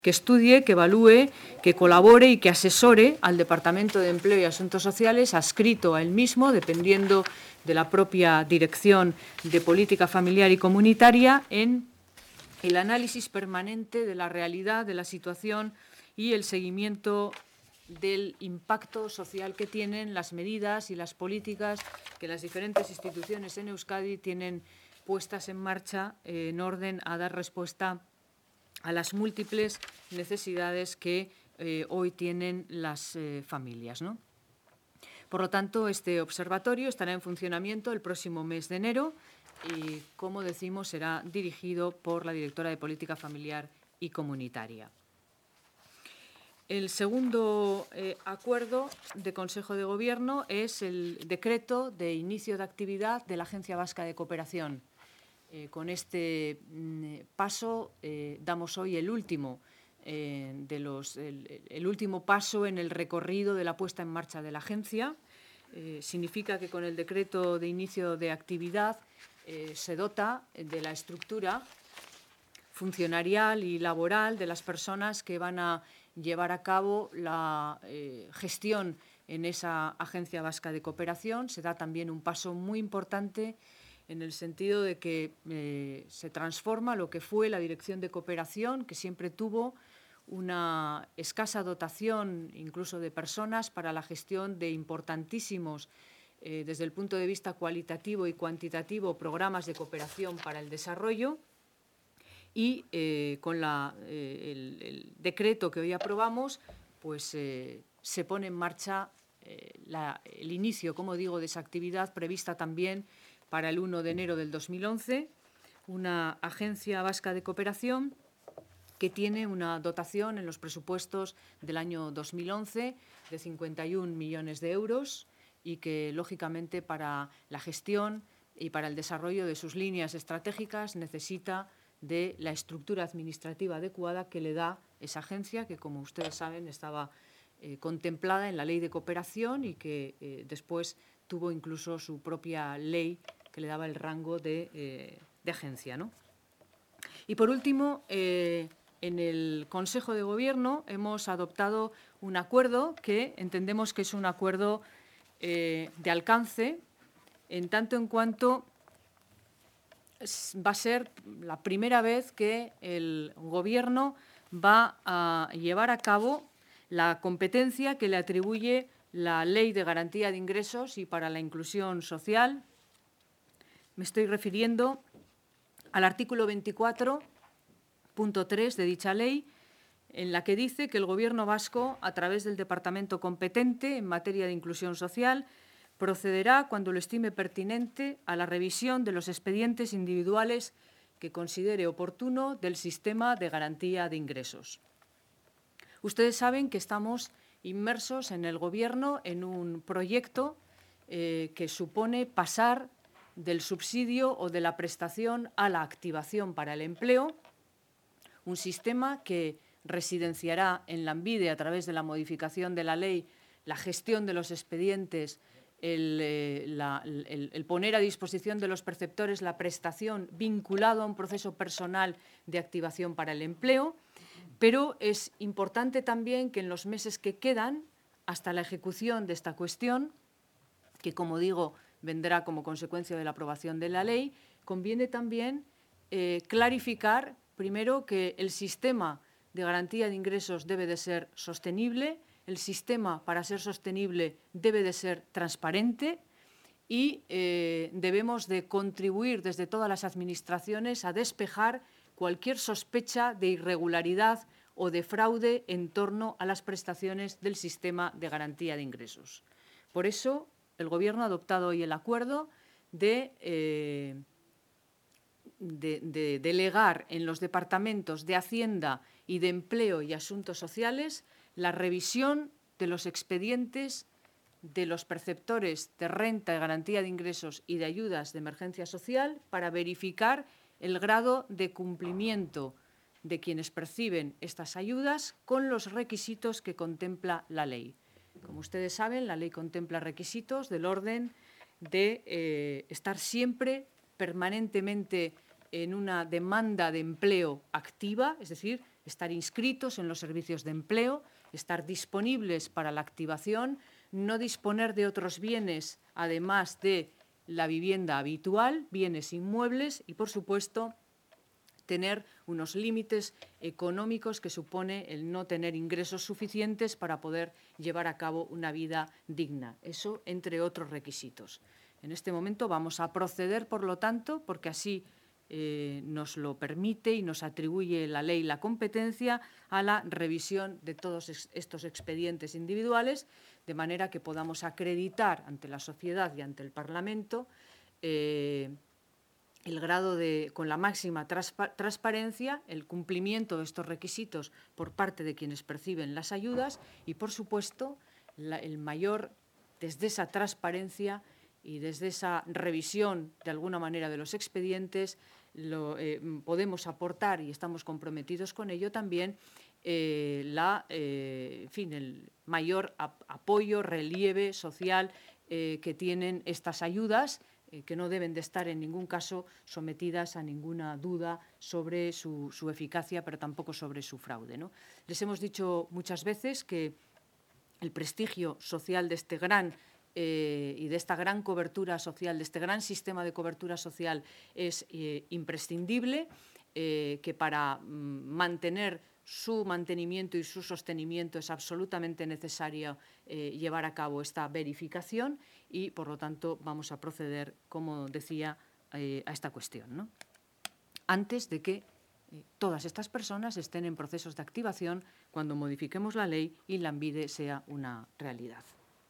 que estudie, que evalúe, que colabore y que asesore al Departamento de Empleo y Asuntos Sociales, adscrito a él mismo, dependiendo de la propia Dirección de Política Familiar y Comunitaria, en el análisis permanente de la realidad, de la situación y el seguimiento del impacto social que tienen las medidas y las políticas que las diferentes instituciones en Euskadi tienen puestas en marcha en orden a dar respuesta a las múltiples necesidades que hoy tienen las familias, ¿no? Por lo tanto, este observatorio estará en funcionamiento el próximo mes de enero y, como decimos, será dirigido por la directora de Política Familiar y Comunitaria. El segundo acuerdo de Consejo de Gobierno es el decreto de inicio de actividad de la Agencia Vasca de Cooperación. Con este paso damos hoy el último paso en el recorrido de la puesta en marcha de la agencia. Significa que con el decreto de inicio de actividad se dota de la estructura funcionarial y laboral de las personas que van a llevar a cabo la gestión en esa Agencia Vasca de Cooperación. Se da también un paso muy importante en el sentido de que se transforma lo que fue la Dirección de Cooperación, que siempre tuvo una escasa dotación, incluso de personas, para la gestión de importantísimos, desde el punto de vista cualitativo y cuantitativo, programas de cooperación para el desarrollo. Y con el decreto que hoy aprobamos, pues se pone en marcha el inicio, como digo, de esa actividad prevista también para el 1 de enero del 2011, una Agencia Vasca de Cooperación que tiene una dotación en los presupuestos del año 2011 de 51 millones de euros y que, lógicamente, para la gestión y para el desarrollo de sus líneas estratégicas necesita de la estructura administrativa adecuada que le da esa agencia, que, como ustedes saben, estaba contemplada en la Ley de Cooperación y que después tuvo incluso su propia ley que le daba el rango de agencia, ¿no? Y, por último, en el Consejo de Gobierno hemos adoptado un acuerdo que entendemos que es un acuerdo de alcance, en tanto en cuanto va a ser la primera vez que el Gobierno va a llevar a cabo la competencia que le atribuye la Ley de Garantía de Ingresos y para la Inclusión Social. Me estoy refiriendo al artículo 24.3 de dicha ley, en la que dice que el Gobierno vasco, a través del departamento competente en materia de inclusión social, procederá, cuando lo estime pertinente, a la revisión de los expedientes individuales que considere oportuno del sistema de garantía de ingresos. Ustedes saben que estamos inmersos en el Gobierno en un proyecto que supone pasar del subsidio o de la prestación a la activación para el empleo, un sistema que residenciará en Lanbide, a través de la modificación de la ley, la gestión de los expedientes, el poner a disposición de los perceptores la prestación vinculado a un proceso personal de activación para el empleo, pero es importante también que en los meses que quedan, hasta la ejecución de esta cuestión, que, como digo, vendrá como consecuencia de la aprobación de la ley, conviene también clarificar, primero, que el sistema de garantía de ingresos debe de ser sostenible, el sistema, para ser sostenible, debe de ser transparente y debemos de contribuir desde todas las administraciones a despejar cualquier sospecha de irregularidad o de fraude en torno a las prestaciones del sistema de garantía de ingresos. Por eso, el Gobierno ha adoptado hoy el acuerdo de delegar en los departamentos de Hacienda y de Empleo y Asuntos Sociales la revisión de los expedientes de los perceptores de renta de garantía de ingresos y de ayudas de emergencia social para verificar el grado de cumplimiento de quienes perciben estas ayudas con los requisitos que contempla la ley. Como ustedes saben, la ley contempla requisitos del orden de estar siempre permanentemente en una demanda de empleo activa, es decir, estar inscritos en los servicios de empleo, estar disponibles para la activación, no disponer de otros bienes, además de la vivienda habitual, bienes inmuebles y, por supuesto, tener unos límites económicos que supone el no tener ingresos suficientes para poder llevar a cabo una vida digna. Eso, entre otros requisitos. En este momento vamos a proceder, por lo tanto, porque así nos lo permite y nos atribuye la ley la competencia a la revisión de todos estos expedientes individuales, de manera que podamos acreditar ante la sociedad y ante el Parlamento el grado con la máxima transparencia, el cumplimiento de estos requisitos por parte de quienes perciben las ayudas y, por supuesto, el mayor, desde esa transparencia y desde esa revisión, de alguna manera, de los expedientes, podemos aportar, y estamos comprometidos con ello también, el mayor apoyo, relieve social que tienen estas ayudas, que no deben de estar en ningún caso sometidas a ninguna duda sobre su eficacia, pero tampoco sobre su fraude, ¿no? Les hemos dicho muchas veces que el prestigio social de este y de esta gran cobertura social, de este gran sistema de cobertura social, es imprescindible, que para mantener su mantenimiento y su sostenimiento es absolutamente necesario llevar a cabo esta verificación y, por lo tanto, vamos a proceder, como decía, a esta cuestión, ¿no? Antes de que todas estas personas estén en procesos de activación cuando modifiquemos la ley y Lanbide sea una realidad.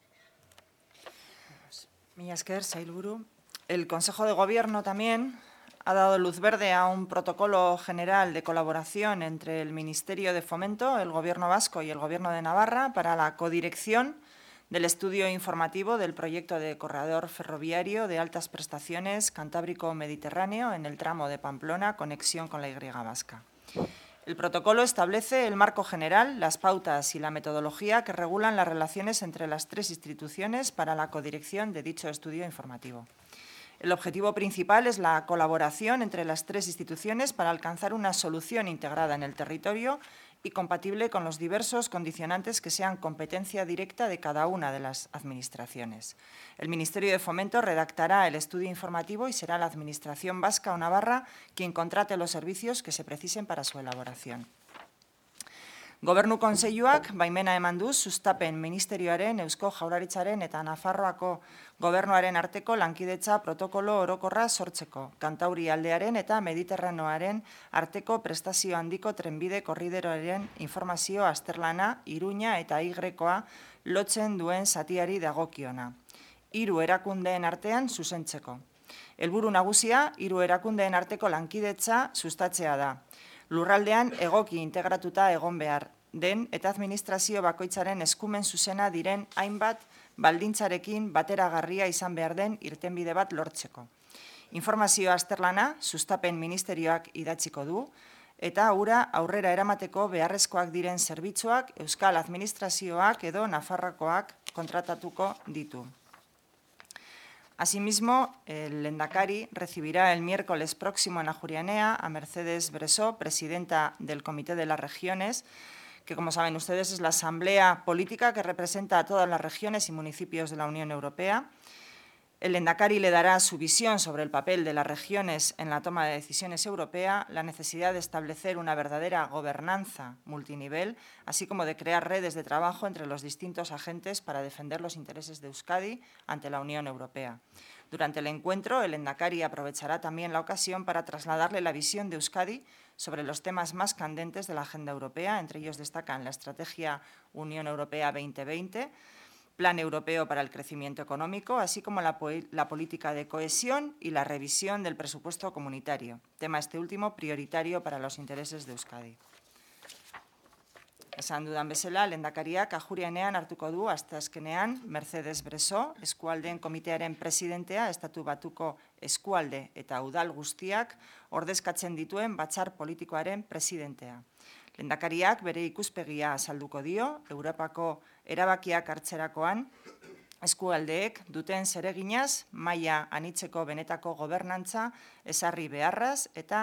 Mila esker, sailburu. El Consejo de Gobierno también ha dado luz verde a un protocolo general de colaboración entre el Ministerio de Fomento, el Gobierno vasco y el Gobierno de Navarra para la codirección del estudio informativo del proyecto de corredor ferroviario de altas prestaciones Cantábrico-Mediterráneo en el tramo de Pamplona, conexión con la Y vasca. El protocolo establece el marco general, las pautas y la metodología que regulan las relaciones entre las tres instituciones para la codirección de dicho estudio informativo. El objetivo principal es la colaboración entre las tres instituciones para alcanzar una solución integrada en el territorio y compatible con los diversos condicionantes que sean competencia directa de cada una de las administraciones. El Ministerio de Fomento redactará el estudio informativo y será la Administración vasca o navarra quien contrate los servicios que se precisen para su elaboración. Gobernu Kontseiluak baimena eman du sustapen ministerioaren, Eusko Jaurlaritzaren eta Nafarroako Gobernuaren arteko lankidetza protokolo orokorra sortzeko, Kantauri aldearen eta Mediterraneoaren arteko prestazio handiko trenbide korrideroaren informazio azterlana, Iruña eta Igrekoa lotzen duen zatiari dagokiona. 3 erakundeen artean zuzentzeko. Helburu nagusia, 3 erakundeen arteko lankidetza sustatzea da. Lurraldean egoki integratuta egon behar den eta administrazio bakoitzaren eskumen zuzena diren hainbat baldintzarekin bateragarria izan behar den irtenbide bat lortzeko. Informazio azterlana sustapen ministerioak idatziko du eta hura aurrera eramateko beharrezkoak diren zerbitzuak Euskal Administrazioak edo Nafarroakoak kontratatuko ditu. Asimismo, el Lehendakari recibirá el miércoles próximo en Ajuria Enea a Mercedes Bresó, presidenta del Comité de las Regiones, que, como saben ustedes, es la asamblea política que representa a todas las regiones y municipios de la Unión Europea. El Lehendakari le dará su visión sobre el papel de las regiones en la toma de decisiones europea, la necesidad de establecer una verdadera gobernanza multinivel, así como de crear redes de trabajo entre los distintos agentes para defender los intereses de Euskadi ante la Unión Europea. Durante el encuentro, el Lehendakari aprovechará también la ocasión para trasladarle la visión de Euskadi sobre los temas más candentes de la agenda europea. Entre ellos destacan la Estrategia Unión Europea 2020, Plan Europeo para el Crecimiento Económico, así como la política de cohesión y la revisión del presupuesto comunitario, tema este último prioritario para los intereses de Euskadi. Esan dudan bezala, Lehendakariak Ajuria Enean hartuko du asteazkenean Mercedes Bresó, eskualdeen komitearen presidentea, Estatu Batuko eskualde eta udal guztiak ordezkatzen dituen batzar politikoaren presidentea. Lehendakariak bere ikuspegia azalduko dio, Europako erabakiak hartzerakoan, eskualdeek duten zereginaz, maila anitzeko benetako gobernantza ezarri beharraz eta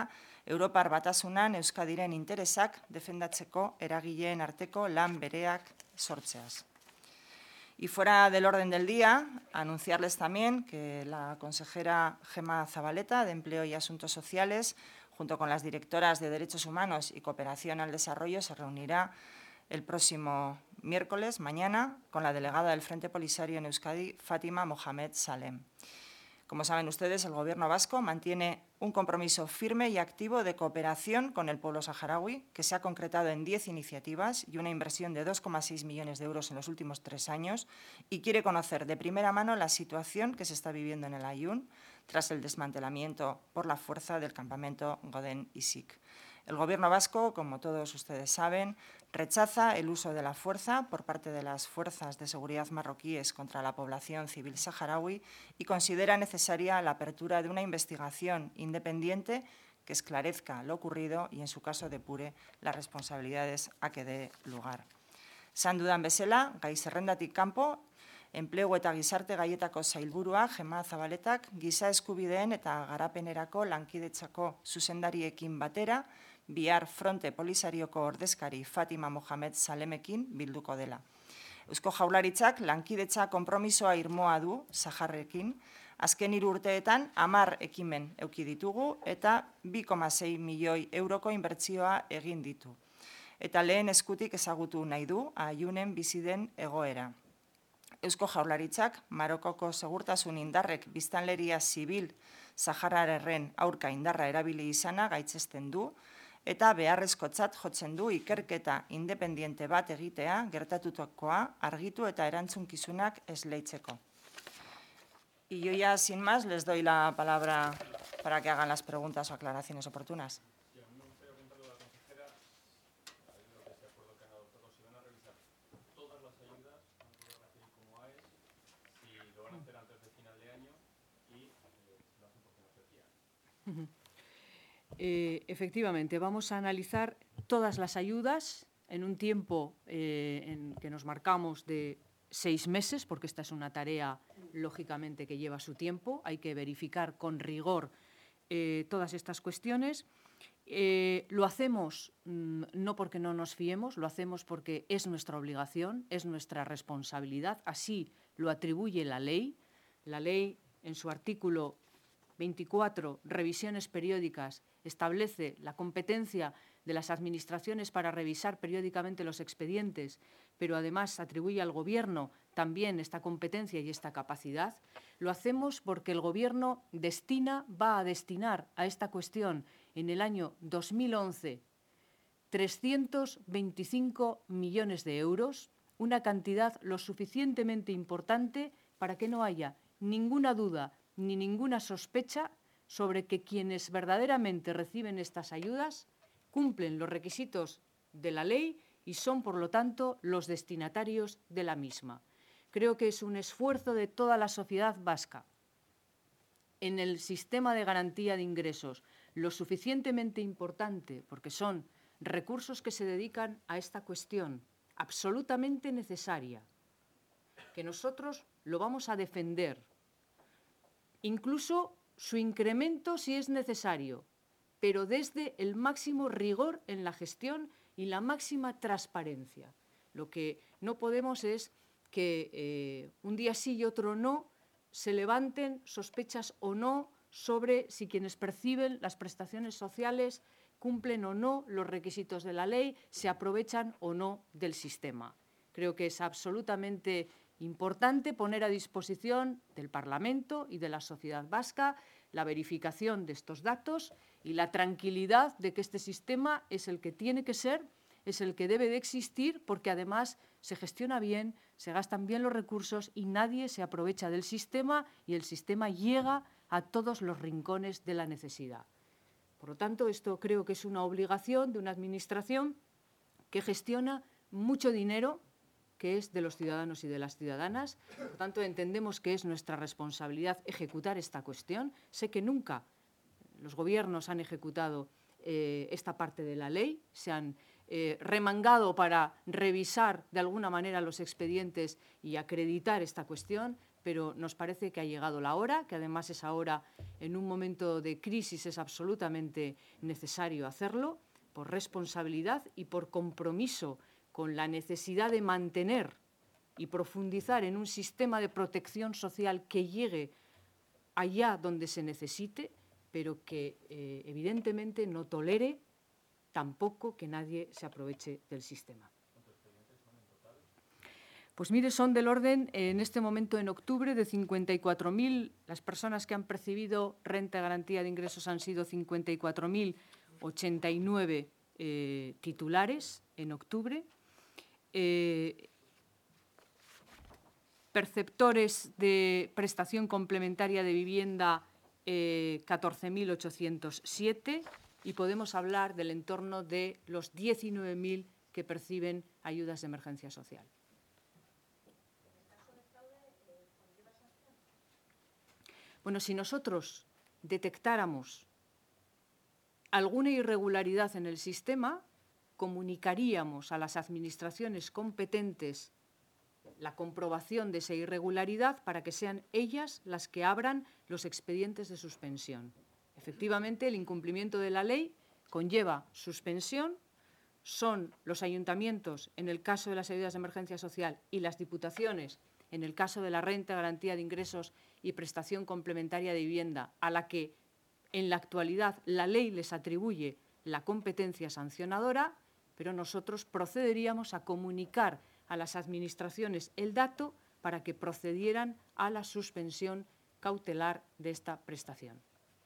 Europar Batasunan Euskadiren interesak defendatzeko eragileen arteko lan bereak sortzeaz. Y fuera del orden del día, anunciarles también que la consejera Gemma Zabaleta, de Empleo y Asuntos Sociales, junto con las directoras de Derechos Humanos y Cooperación al Desarrollo, se reunirá el próximo miércoles, mañana, con la delegada del Frente Polisario en Euskadi, Fátima Mohamed Salem. Como saben ustedes, el Gobierno vasco mantiene un compromiso firme y activo de cooperación con el pueblo saharaui, que se ha concretado en 10 iniciativas y una inversión de 2,6 millones de euros en los últimos 3 años, y quiere conocer de primera mano la situación que se está viviendo en el Aaiún tras el desmantelamiento por la fuerza del campamento Godén Isik. El Gobierno vasco, como todos ustedes saben, rechaza el uso de la fuerza por parte de las fuerzas de seguridad marroquíes contra la población civil saharaui y considera necesaria la apertura de una investigación independiente que esclarezca lo ocurrido y, en su caso, depure las responsabilidades a que dé lugar. Esan dudan bezala, gai zerrendatik kanpo, Enplegu eta Gizarte Gaietako Sailburua Gemma Zabaletak giza eskubideen eta garapenerako lankidetzako zuzendariekin batera bihar Fronte Polisarioko ordezkari Fátima Mohamed Salemekin bilduko dela. Eusko Jaurlaritzak lankidetza konpromisoa irmoa du Saharrekin, azken 3 urteetan 10 ekimen eduki ditugu eta 2,6 milioi euroko inbertsioa egin ditu. Eta lehen eskutik ezagutu nahi du Aaiunen bizi den egoera. Eusko Jaurlaritzak Marokoko segurtasun indarrek biztanleria zibil sahararren aurka indarra erabili izana gaitzesten du eta beharrezkotzat jotzen du ikerketa independiente bat egitea gertatutakoa argitu eta erantzunkizunak esleitzeko. Y yo ya, sin más, les doy la palabra para que hagan las preguntas o aclaraciones oportunas. Efectivamente, vamos a analizar todas las ayudas en un tiempo en que nos marcamos de 6 meses, porque esta es una tarea, lógicamente, que lleva su tiempo. Hay que verificar con rigor todas estas cuestiones. Lo hacemos no porque no nos fiemos, lo hacemos porque es nuestra obligación, es nuestra responsabilidad. Así lo atribuye la ley. La ley, en su artículo 24, revisiones periódicas, establece la competencia de las administraciones para revisar periódicamente los expedientes, pero además atribuye al Gobierno también esta competencia y esta capacidad. Lo hacemos porque el Gobierno va a destinar a esta cuestión en el año 2011 325 millones de euros, una cantidad lo suficientemente importante para que no haya ninguna duda ni ninguna sospecha sobre que quienes verdaderamente reciben estas ayudas cumplen los requisitos de la ley y son, por lo tanto, los destinatarios de la misma. Creo que es un esfuerzo de toda la sociedad vasca en el sistema de garantía de ingresos lo suficientemente importante, porque son recursos que se dedican a esta cuestión absolutamente necesaria, que nosotros lo vamos a defender, incluso su incremento si es necesario, pero desde el máximo rigor en la gestión y la máxima transparencia. Lo que no podemos es que un día sí y otro no se levanten sospechas o no sobre si quienes perciben las prestaciones sociales cumplen o no los requisitos de la ley, se aprovechan o no del sistema. Creo que es absolutamente importante poner a disposición del Parlamento y de la sociedad vasca la verificación de estos datos y la tranquilidad de que este sistema es el que tiene que ser, es el que debe de existir, porque además se gestiona bien, se gastan bien los recursos y nadie se aprovecha del sistema y el sistema llega a todos los rincones de la necesidad. Por lo tanto, esto creo que es una obligación de una administración que gestiona mucho dinero que es de los ciudadanos y de las ciudadanas. Por tanto, entendemos que es nuestra responsabilidad ejecutar esta cuestión. Sé que nunca los gobiernos han ejecutado esta parte de la ley, se han remangado para revisar de alguna manera los expedientes y acreditar esta cuestión, pero nos parece que ha llegado la hora, que además es ahora, en un momento de crisis, es absolutamente necesario hacerlo, por responsabilidad y por compromiso con la necesidad de mantener y profundizar en un sistema de protección social que llegue allá donde se necesite, pero que evidentemente no tolere tampoco que nadie se aproveche del sistema. Pues mire, son del orden, en este momento en octubre, de 54.000. Las personas que han percibido renta de garantía de ingresos han sido 54.089 titulares en octubre. Perceptores de prestación complementaria de vivienda, 14.807, y podemos hablar del entorno de los 19.000 que perciben ayudas de emergencia social. Bueno, si nosotros detectáramos alguna irregularidad en el sistema, comunicaríamos a las administraciones competentes la comprobación de esa irregularidad para que sean ellas las que abran los expedientes de suspensión. Efectivamente, el incumplimiento de la ley conlleva suspensión. Son los ayuntamientos, en el caso de las ayudas de emergencia social, y las diputaciones, en el caso de la renta, garantía de ingresos y prestación complementaria de vivienda, a la que en la actualidad la ley les atribuye la competencia sancionadora, pero nosotros procederíamos a comunicar a las administraciones el dato para que procedieran a la suspensión cautelar de esta prestación.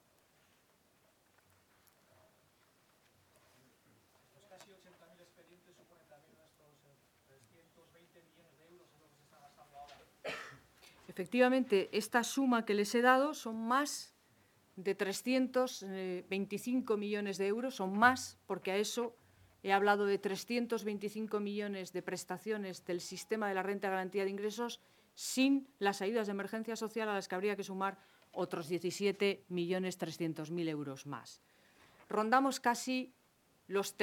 Los casi 80.000 expedientes suponen también estos 320 millones de euros en lo que se está gastando ahora. Efectivamente, esta suma que les he dado son más de 325 millones de euros, son más, porque a eso he hablado de 325 millones de prestaciones del sistema de la renta de garantía de ingresos sin las ayudas de emergencia social, a las que habría que sumar otros 17.300.000 euros más. Rondamos casi los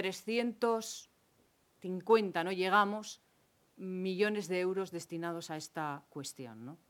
350, no llegamos, millones de euros destinados a esta cuestión, ¿no?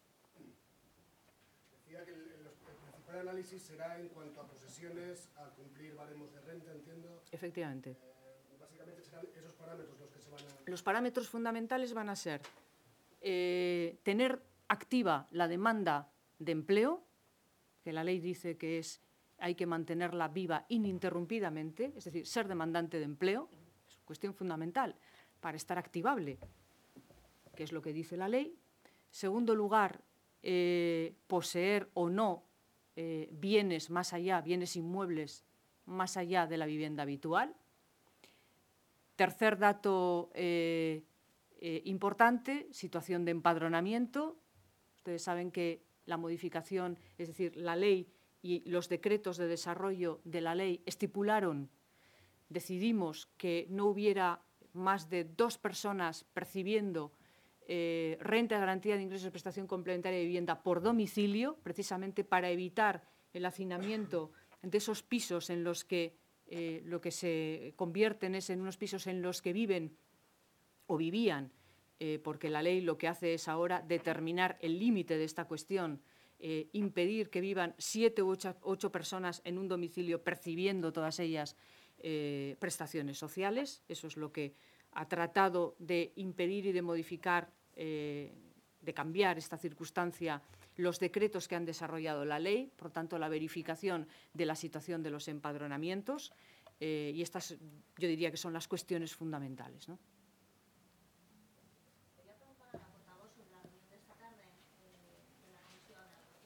Decía que el principal análisis será en cuanto a posesiones, a cumplir baremos de renta, entiendo. Efectivamente. Básicamente serán esos parámetros los que se van a... Los parámetros fundamentales van a ser tener activa la demanda de empleo, que la ley dice que hay que mantenerla viva ininterrumpidamente, es decir, ser demandante de empleo, es cuestión fundamental para estar activable, que es lo que dice la ley. Segundo lugar, poseer o no bienes más allá, bienes inmuebles más allá de la vivienda habitual. Tercer dato importante, situación de empadronamiento. Ustedes saben que la modificación, es decir, la ley y los decretos de desarrollo de la ley decidimos que no hubiera más de 2 personas percibiendo renta de garantía de ingresos y prestación complementaria de vivienda por domicilio, precisamente para evitar el hacinamiento de esos pisos en los que lo que se convierten es en unos pisos en los que viven o vivían, porque la ley lo que hace es ahora determinar el límite de esta cuestión, impedir que vivan 7 u 8 personas en un domicilio percibiendo todas ellas prestaciones sociales. Eso es lo que ha tratado de impedir y de modificar, de cambiar esta circunstancia, los decretos que han desarrollado la ley, por tanto, la verificación de la situación de los empadronamientos, y estas yo diría que son las cuestiones fundamentales, ¿no? Quería preguntar a la portavoz sobre la reunión de esta tarde de la comisión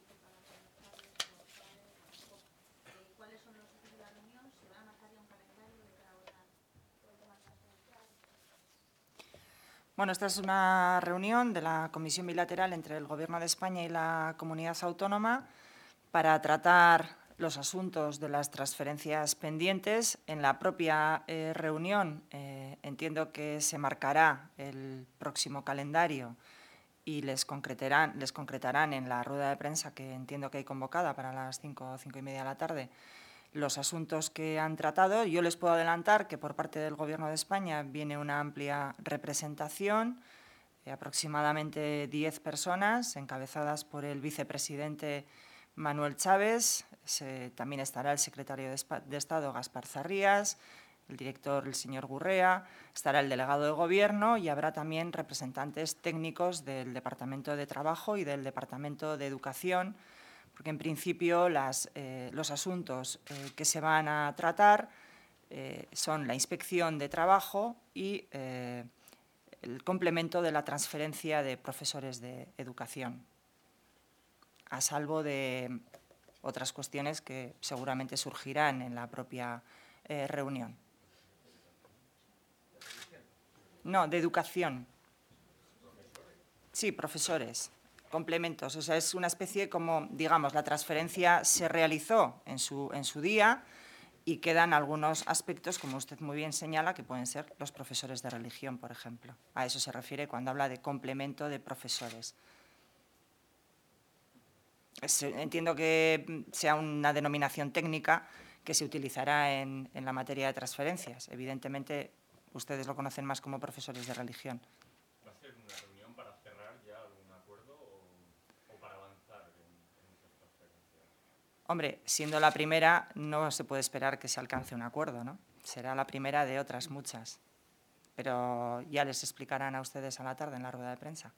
cuáles son los objetivos de la reunión, se va a marcar ya un calendario de cada una de las transferencias. Bueno, esta es una reunión de la Comisión Bilateral entre el Gobierno de España y la Comunidad Autónoma para tratar los asuntos de las transferencias pendientes. En la propia reunión entiendo que se marcará el próximo calendario y les concretarán en la rueda de prensa que entiendo que hay convocada para las 5 y media de la tarde los asuntos que han tratado. Yo les puedo adelantar que por parte del Gobierno de España viene una amplia representación aproximadamente 10 personas, encabezadas por el vicepresidente Manuel Chávez. También estará el secretario de Estado, Gaspar Zarrías, el director, el señor Gurrea, estará el delegado de Gobierno y habrá también representantes técnicos del Departamento de Trabajo y del Departamento de Educación, porque en principio los asuntos que se van a tratar son la inspección de trabajo y el complemento de la transferencia de profesores de educación, a salvo de otras cuestiones que seguramente surgirán en la propia reunión. No, de educación. Sí, profesores, complementos. O sea, es una especie como, digamos, la transferencia se realizó en su día y quedan algunos aspectos, como usted muy bien señala, que pueden ser los profesores de religión, por ejemplo. A eso se refiere cuando habla de complemento de profesores. Entiendo que sea una denominación técnica que se utilizará en la materia de transferencias. Evidentemente, ustedes lo conocen más como profesores de religión. ¿Va a ser una reunión para cerrar ya algún acuerdo o para avanzar en esas transferencias? Hombre, siendo la primera, no se puede esperar que se alcance un acuerdo, ¿no? Será la primera de otras muchas. Pero ya les explicarán a ustedes a la tarde en la rueda de prensa.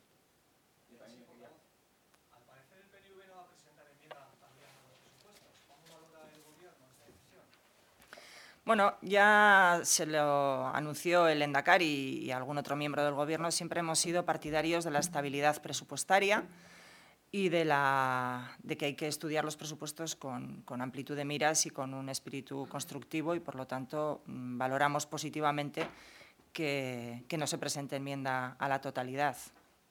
Al parecer el PNV no va a presentar enmienda también a los presupuestos. ¿Cómo valora el Gobierno esta decisión? Bueno, ya se lo anunció el Lehendakari y algún otro miembro del Gobierno. Siempre hemos sido partidarios de la estabilidad presupuestaria y de que hay que estudiar los presupuestos con amplitud de miras y con un espíritu constructivo y, por lo tanto, valoramos positivamente que no se presente enmienda a la totalidad.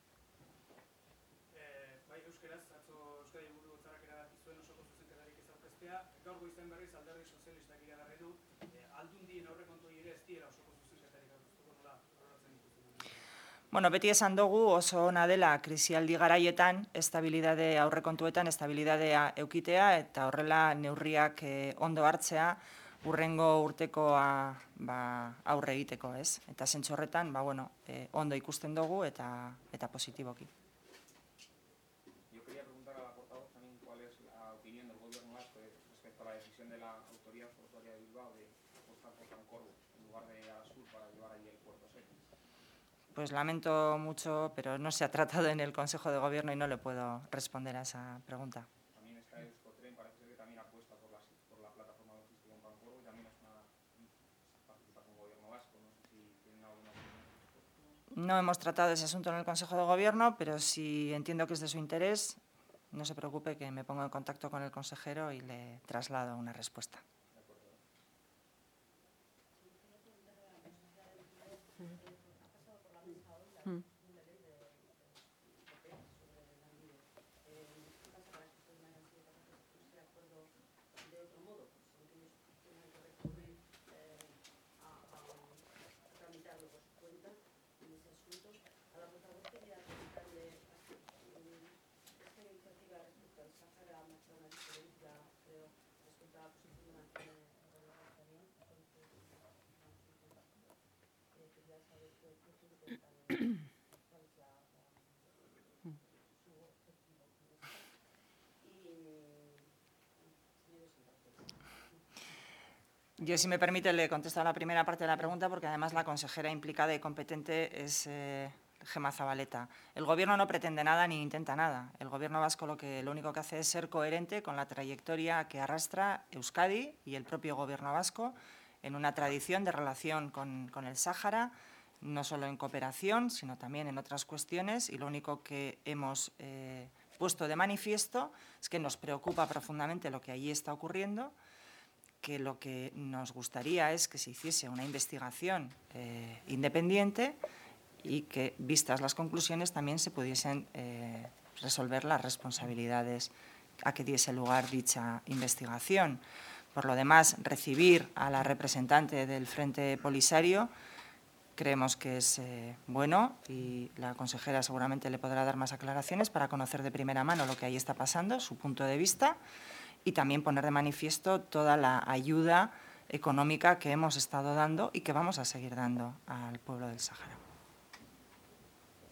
Bai, euskeraz, atzo Euskadi Burutzarrak erabaki zuen osoko zuzenketarik ez aurkeztea. Gaur goizen berriz Alderdi Sozialistak iragarri du Aldundien aurrekontuei ere ez diela osoko zuzenketarik aurkeztuko, nola baloratzen dituzue? Bueno, beti esan dugu oso ona dela krisialdi garaietan estabilidade aurrekontuetan estabilidadea eukitea eta horrela neurriak ondo hartzea hurrengo urtekoa aurre egiteko, ez? Eta zentzu horretan, ondo ikusten dugu eta positiboki. Yo quería preguntar a la portavoz también cuál es la opinión del Gobierno vasco respecto a la decisión de la Autoridad Portuaria de Bilbao de apostar por Pancorbo en lugar de Asur para llevar allí el puerto seco. Pues lamento mucho, pero no se ha tratado en el Consejo de Gobierno y no le puedo responder a esa pregunta. También está Euskotren, parece ser que también apuesta por la plataforma logística en Pancorbo y también es una participación del Gobierno vasco. No sé si tienen alguna opinión. No hemos tratado ese asunto en el Consejo de Gobierno, pero si entiendo que es de su interés, no se preocupe que me pongo en contacto con el consejero y le traslado una respuesta. Yo, si me permite, le contesto a la primera parte de la pregunta, porque además la consejera implicada y competente es Gemma Zabaleta. El Gobierno no pretende nada ni intenta nada. El Gobierno vasco lo único que hace es ser coherente con la trayectoria que arrastra Euskadi y el propio Gobierno vasco en una tradición de relación con el Sáhara, no solo en cooperación, sino también en otras cuestiones. Y lo único que hemos puesto de manifiesto es que nos preocupa profundamente lo que allí está ocurriendo, que lo que nos gustaría es que se hiciese una investigación independiente y que, vistas las conclusiones, también se pudiesen resolver las responsabilidades a que diese lugar dicha investigación. Por lo demás, recibir a la representante del Frente Polisario creemos que es bueno y la consejera seguramente le podrá dar más aclaraciones para conocer de primera mano lo que ahí está pasando, su punto de vista, y también poner de manifiesto toda la ayuda económica que hemos estado dando y que vamos a seguir dando al pueblo del Sáhara.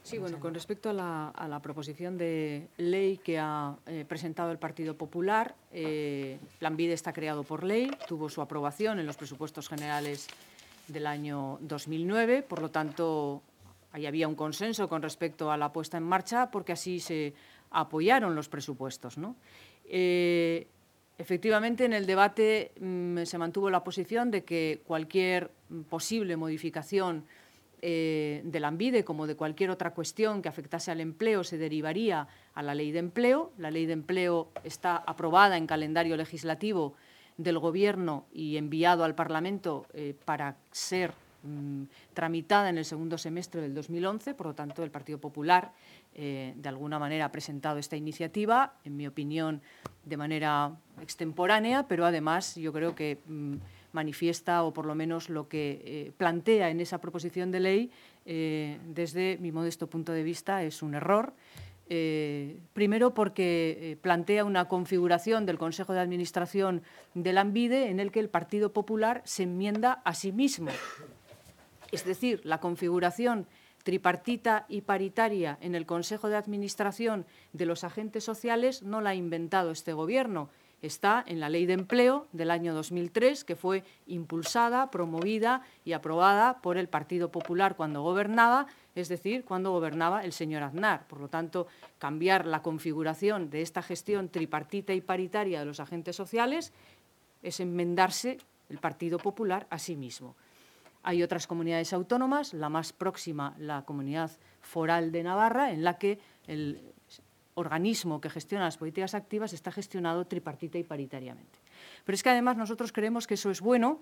Sí, bueno, con respecto a la proposición de ley que ha presentado el Partido Popular, Lanbide está creado por ley, tuvo su aprobación en los presupuestos generales del año 2009, por lo tanto, ahí había un consenso con respecto a la puesta en marcha, porque así se apoyaron los presupuestos, ¿no? Efectivamente, en el debate se mantuvo la posición de que cualquier posible modificación de Lanbide, como de cualquier otra cuestión que afectase al empleo, se derivaría a la Ley de Empleo. La Ley de Empleo está aprobada en calendario legislativo del Gobierno y enviado al Parlamento para ser tramitada en el segundo semestre del 2011. Por lo tanto, el Partido Popular, de alguna manera, ha presentado esta iniciativa, en mi opinión, de manera extemporánea, pero además yo creo que manifiesta, o por lo menos lo que plantea en esa proposición de ley, desde mi modesto punto de vista, es un error. Primero porque plantea una configuración del Consejo de Administración de Lanbide en el que el Partido Popular se enmienda a sí mismo. Es decir, la configuración tripartita y paritaria en el Consejo de Administración de los agentes sociales no la ha inventado este Gobierno. Está en la Ley de Empleo del año 2003, que fue impulsada, promovida y aprobada por el Partido Popular cuando gobernaba, es decir, cuando gobernaba el señor Aznar. Por lo tanto, cambiar la configuración de esta gestión tripartita y paritaria de los agentes sociales es enmendarse el Partido Popular a sí mismo. Hay otras comunidades autónomas, la más próxima, la Comunidad Foral de Navarra, en la que el organismo que gestiona las políticas activas está gestionado tripartita y paritariamente. Pero es que además nosotros creemos que eso es bueno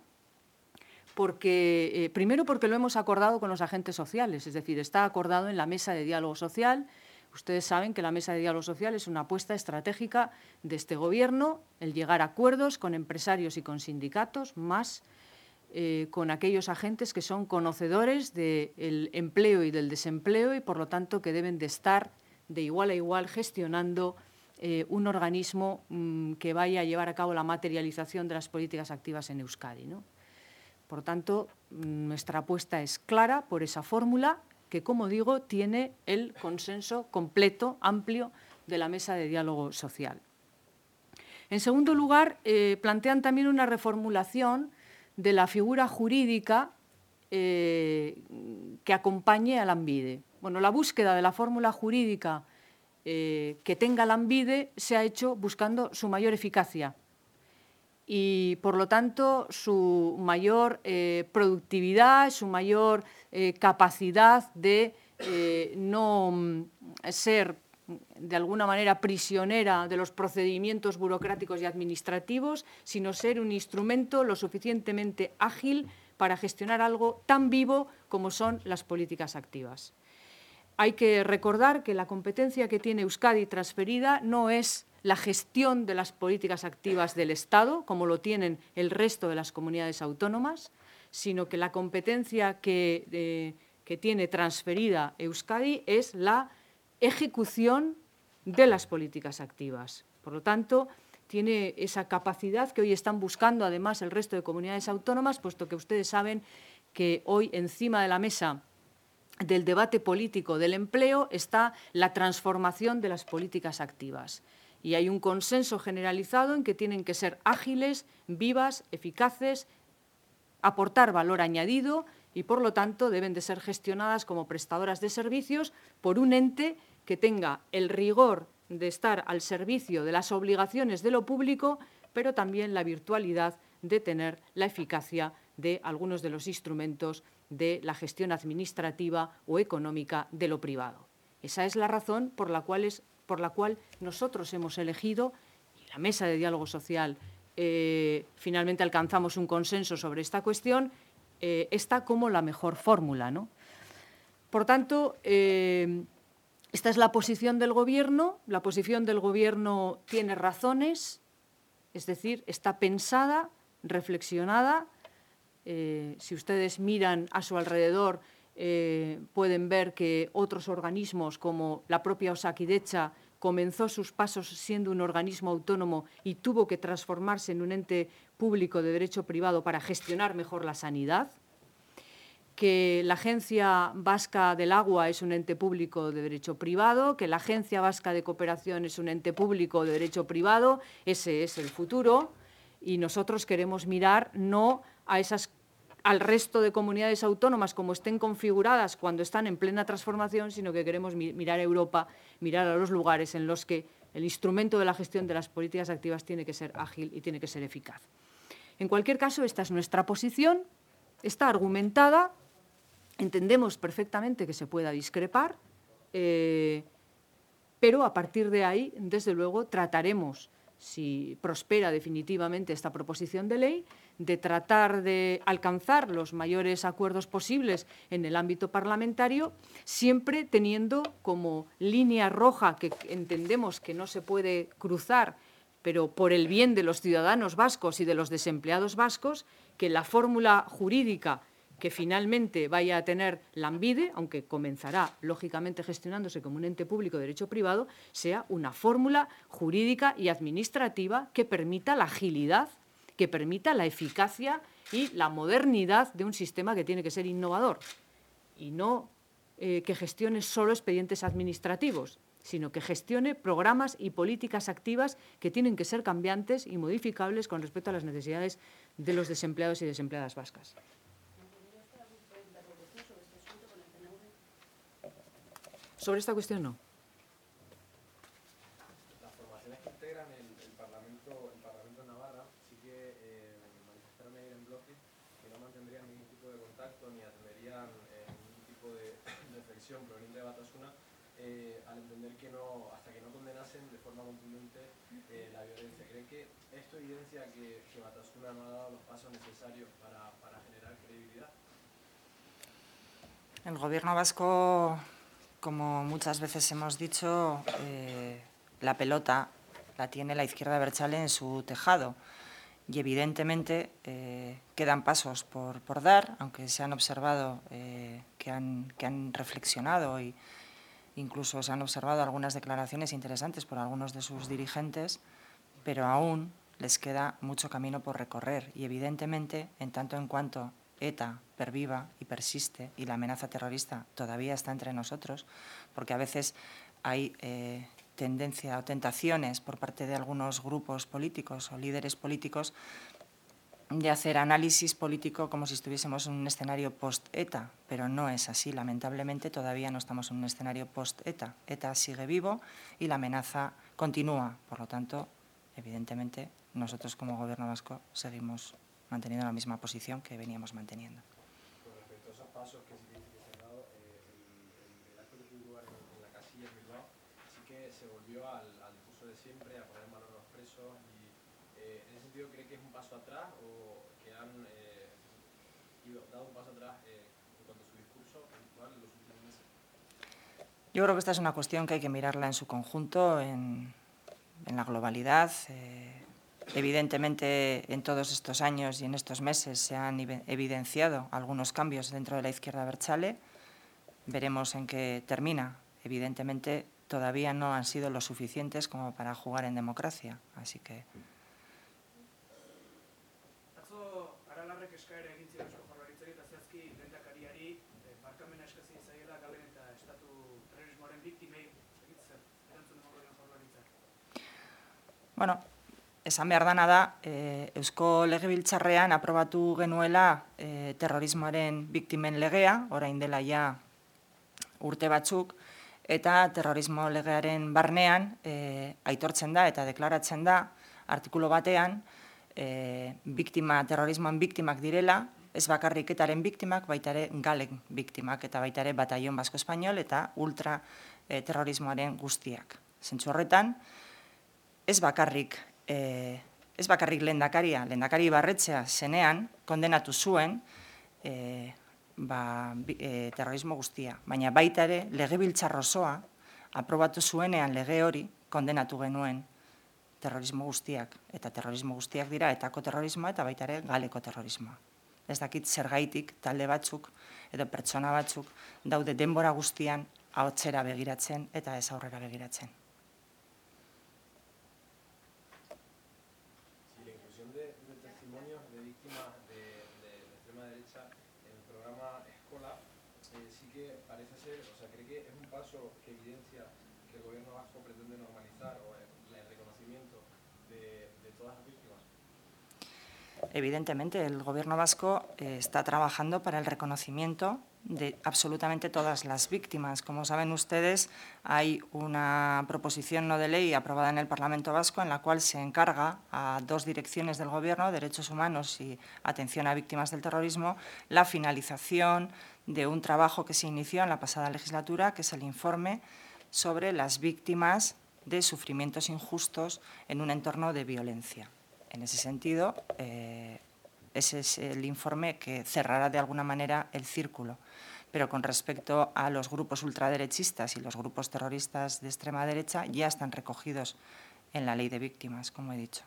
porque, primero porque lo hemos acordado con los agentes sociales, es decir, está acordado en la mesa de diálogo social. Ustedes saben que la mesa de diálogo social es una apuesta estratégica de este Gobierno, el llegar a acuerdos con empresarios y con sindicatos, más con aquellos agentes que son conocedores del empleo y del desempleo y, por lo tanto, que deben de estar de igual a igual gestionando un organismo que vaya a llevar a cabo la materialización de las políticas activas en Euskadi, ¿no? Por tanto, nuestra apuesta es clara por esa fórmula que, como digo, tiene el consenso completo, amplio, de la mesa de diálogo social. En segundo lugar, plantean también una reformulación de la figura jurídica que acompañe a Lanbide. Bueno, la búsqueda de la fórmula jurídica que tenga Lanbide se ha hecho buscando su mayor eficacia y, por lo tanto, su mayor productividad, su mayor capacidad de no ser, de alguna manera, prisionera de los procedimientos burocráticos y administrativos, sino ser un instrumento lo suficientemente ágil para gestionar algo tan vivo como son las políticas activas. Hay que recordar que la competencia que tiene Euskadi transferida no es la gestión de las políticas activas del Estado, como lo tienen el resto de las comunidades autónomas, sino que la competencia que tiene transferida Euskadi es la ejecución de las políticas activas. Por lo tanto, tiene esa capacidad que hoy están buscando, además, el resto de comunidades autónomas, puesto que ustedes saben que hoy encima de la mesa del debate político del empleo está la transformación de las políticas activas. Y hay un consenso generalizado en que tienen que ser ágiles, vivas, eficaces, aportar valor añadido y, por lo tanto, deben de ser gestionadas como prestadoras de servicios por un ente que tenga el rigor de estar al servicio de las obligaciones de lo público, pero también la virtualidad de tener la eficacia de algunos de los instrumentos de la gestión administrativa o económica de lo privado. Esa es la razón por la cual nosotros hemos elegido, y la mesa de diálogo social finalmente alcanzamos un consenso sobre esta cuestión, esta como la mejor fórmula, ¿no? Por tanto, esta es la posición del Gobierno. La posición del Gobierno tiene razones, es decir, está pensada, reflexionada. Si ustedes miran a su alrededor, pueden ver que otros organismos, como la propia Osakidetza, comenzó sus pasos siendo un organismo autónomo y tuvo que transformarse en un ente público de derecho privado para gestionar mejor la sanidad. que la Agencia Vasca del Agua es un ente público de derecho privado, que la Agencia Vasca de Cooperación es un ente público de derecho privado. Ese es el futuro, y nosotros queremos mirar no al resto de comunidades autónomas como estén configuradas cuando están en plena transformación, sino que queremos mirar a Europa, mirar a los lugares en los que el instrumento de la gestión de las políticas activas tiene que ser ágil y tiene que ser eficaz. En cualquier caso, esta es nuestra posición, está argumentada. Entendemos perfectamente que se pueda discrepar, pero a partir de ahí, desde luego, trataremos, si prospera definitivamente esta proposición de ley, de tratar de alcanzar los mayores acuerdos posibles en el ámbito parlamentario, siempre teniendo como línea roja, que entendemos que no se puede cruzar, pero por el bien de los ciudadanos vascos y de los desempleados vascos, que la fórmula jurídica que finalmente vaya a tener Lanbide, aunque comenzará, lógicamente, gestionándose como un ente público de derecho privado, sea una fórmula jurídica y administrativa que permita la agilidad, que permita la eficacia y la modernidad de un sistema que tiene que ser innovador, y no que gestione solo expedientes administrativos, sino que gestione programas y políticas activas que tienen que ser cambiantes y modificables con respecto a las necesidades de los desempleados y desempleadas vascas. Sobre esta cuestión no. Las formaciones que integran el Parlamento de Navarra sí que manifestaron ayer en bloque que no mantendrían ningún tipo de contacto ni atenderían ningún tipo de reflexión proveniente de Batasuna al entender que no, hasta que no condenasen de forma contundente la violencia. ¿Creen que esto evidencia que Batasuna no ha dado los pasos necesarios para generar credibilidad? El Gobierno vasco, como muchas veces hemos dicho, la pelota la tiene la izquierda abertzale en su tejado, y evidentemente quedan pasos por dar, aunque se han observado que han reflexionado e incluso se han observado algunas declaraciones interesantes por algunos de sus dirigentes, pero aún les queda mucho camino por recorrer, y evidentemente, en tanto en cuanto ETA perviva y persiste y la amenaza terrorista todavía está entre nosotros, porque a veces hay tendencia o tentaciones por parte de algunos grupos políticos o líderes políticos de hacer análisis político como si estuviésemos en un escenario post-ETA, pero no es así. Lamentablemente todavía no estamos en un escenario post-ETA. ETA sigue vivo y la amenaza continúa. Por lo tanto, evidentemente, nosotros como Gobierno vasco seguimos manteniendo la misma posición que veníamos manteniendo. Con respecto a esos pasos que sí que se han dado, el acto que tuvo lugar en la casilla en Bilbao, sí que se volvió al discurso de siempre, a poner en valor a los presos, y en ese sentido, ¿cree que es un paso atrás o que han dado un paso atrás en cuanto a su discurso habitual en los últimos meses? Yo creo que esta es una cuestión que hay que mirarla en su conjunto, en la globalidad. Evidentemente, en todos estos años y en estos meses se han evidenciado algunos cambios dentro de la izquierda abertzale. Veremos en qué termina. Evidentemente, todavía no han sido lo suficientes como para jugar en democracia. Así que... Atzo, Aralarrek eskaera egin zion Eusko Jaurlaritzari eta zehazki lehendakariari barkamena eskazi zaiela Galen eta estatu terrorismoaren biktimei egitzen erantzun emango dion Jaurlaritzak. Bueno, esan behar dana da, Eusko Legebiltzarrean aprobatu genuela terrorismoaren biktimen legea, orain dela ja urte batzuk, eta terrorismo legearen barnean aitortzen da eta deklaratzen da artikulu batean terrorismoan biktimak direla, ez bakarrik etaren biktimak, baita ere Galen biktimak, eta baita ere Batallon Basko Espainol eta ultra terrorismoaren guztiak. Zentzu horretan, ez bakarrik lehendakari Ibarretxea zenean kondenatu zuen terrorismo guztia, baina baita ere legebiltzar osoa aprobatu zuenean lege hori kondenatu genuen terrorismo guztiak, eta terrorismo guztiak dira etako terrorismoa eta baita ere Galeko terrorismoa. Ez dakit zergaitik talde batzuk edo pertsona batzuk daude denbora guztian ahotsera begiratzen eta ez aurrera begiratzen. Si la inclusión de testimonios de víctimas de extrema derecha en el programa sí que parece ser, o sea, cree que es un paso que evidencia que el gobierno vasco pretende normalizar o el reconocimiento de todas las víctimas. Evidentemente, el Gobierno vasco está trabajando para el reconocimiento de absolutamente todas las víctimas. Como saben ustedes, hay una proposición no de ley aprobada en el Parlamento vasco en la cual se encarga a dos direcciones del Gobierno, Derechos Humanos y Atención a Víctimas del Terrorismo, la finalización de un trabajo que se inició en la pasada legislatura, que es el informe sobre las víctimas de sufrimientos injustos en un entorno de violencia. En ese sentido, ese es el informe que cerrará de alguna manera el círculo. Pero con respecto a los grupos ultraderechistas y los grupos terroristas de extrema derecha, ya están recogidos en la Ley de Víctimas, como he dicho.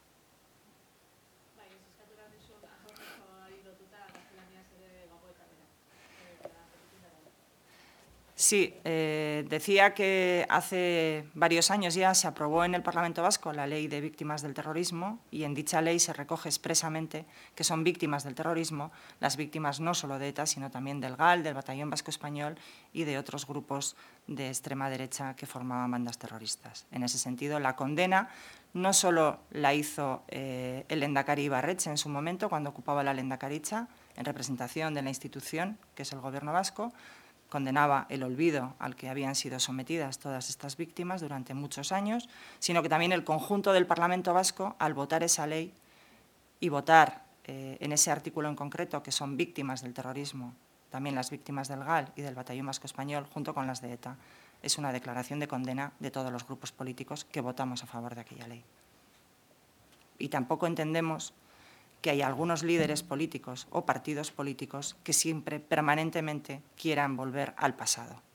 Sí, decía que hace varios años ya se aprobó en el Parlamento Vasco la Ley de Víctimas del Terrorismo y en dicha ley se recoge expresamente que son víctimas del terrorismo las víctimas no solo de ETA, sino también del GAL, del Batallón Vasco Español y de otros grupos de extrema derecha que formaban bandas terroristas. En ese sentido, la condena no solo la hizo el lehendakari Ibarretxe en su momento, cuando ocupaba la lehendakaritza, en representación de la institución, que es el Gobierno vasco, condenaba el olvido al que habían sido sometidas todas estas víctimas durante muchos años, sino que también el conjunto del Parlamento vasco, al votar esa ley y votar en ese artículo en concreto, que son víctimas del terrorismo, también las víctimas del GAL y del Batallón Vasco Español, junto con las de ETA, es una declaración de condena de todos los grupos políticos que votamos a favor de aquella ley. Y tampoco entendemos que hay algunos líderes políticos o partidos políticos que siempre, permanentemente, quieran volver al pasado.